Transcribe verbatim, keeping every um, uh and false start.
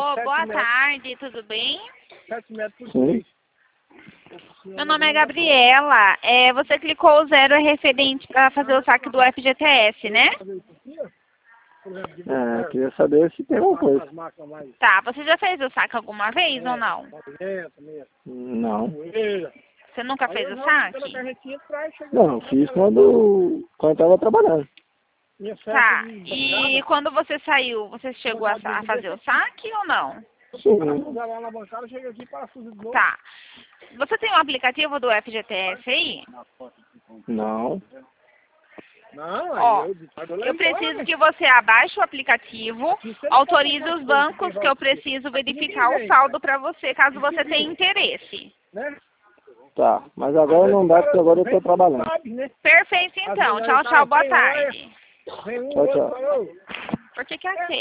Alô, Sete boa metros. tarde, tudo bem? sete metros por Sim. seis. Meu nome é Gabriela. É, você clicou o zero é referente para fazer o saque do F G T S, né? É, queria saber se tem alguma coisa. Tá, você já fez o saque alguma vez ou não? Não. Você nunca fez o saque? Não, fiz quando, quando estava trabalhando. Tá, e quando você saiu, você chegou a, a fazer o saque ou não? Sim. Tá. Você tem um aplicativo do F G T S aí? Não. Ó, eu preciso que você abaixe o aplicativo, autorize os bancos que eu preciso verificar o saldo para você, caso você tenha interesse. Tá, mas agora não dá porque agora eu estou trabalhando. Perfeito, então. Tchau, tchau, boa tarde. Tchau, tchau. Por que que é assim?